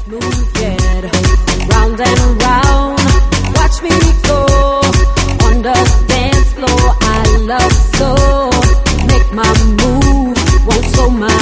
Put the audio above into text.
move, get round and round. Watch me go on the dance floor. I love so. Make my move, won't slow my